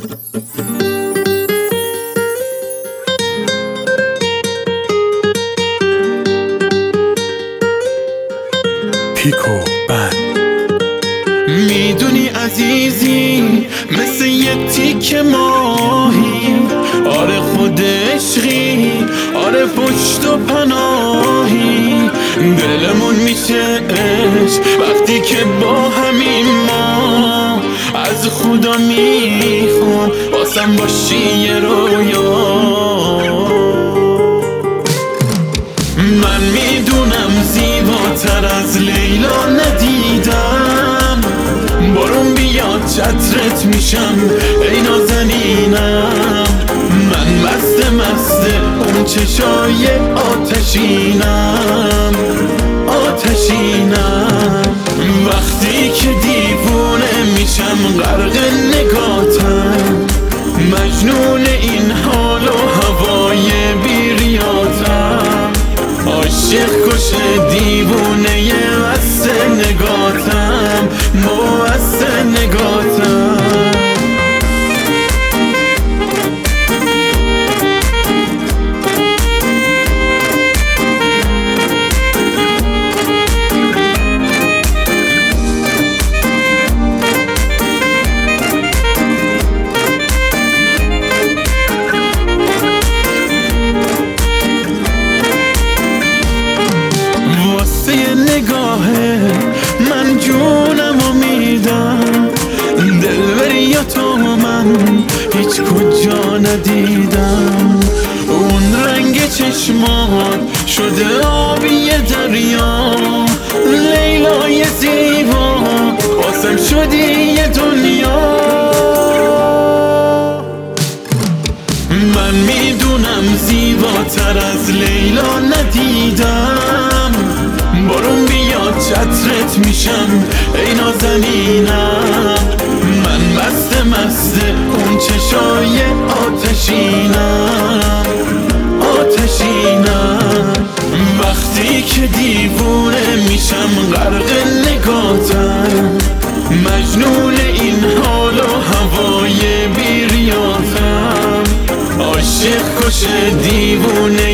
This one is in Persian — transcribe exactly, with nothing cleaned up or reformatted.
پیکو بند. میدونی عزیزی مثل یه تیک ماهی، آره خود عشقی، آره پشت و پناهی. دلمون میشه عشق وقتی که با همین ما، از خدا میخوام واسم باشی یه رویا. من میدونم زیباتر از لیلا ندیدم، بارون بیاد چترت میشم ای نازنینم. من مست مست اون چشای آتشینم، آتشینم. وقتی که دیوونه میشم غرق نگاتم، مجنون این حال و هوای بیریاتم. عاشق کش دیوونه مست نگاتم، مست نگاتم. نگاهه من جونم و میدم، دلبری یا تو من هیچ کجا ندیدم. اون رنگ چشمان شده آبی دریا، لیلای زیبا واسم شدی یه دنیا. من میدونم زیباتر از لیلا ندیدم، بارون بیاد چترت میشم ای نازنینم. من مست مست اون چشای آتشینم، آتشینم. وقتی که دیوونه میشم غرق نگاتم، مجنون این حال و هوای بیریاتم. عاشق کش دیوونه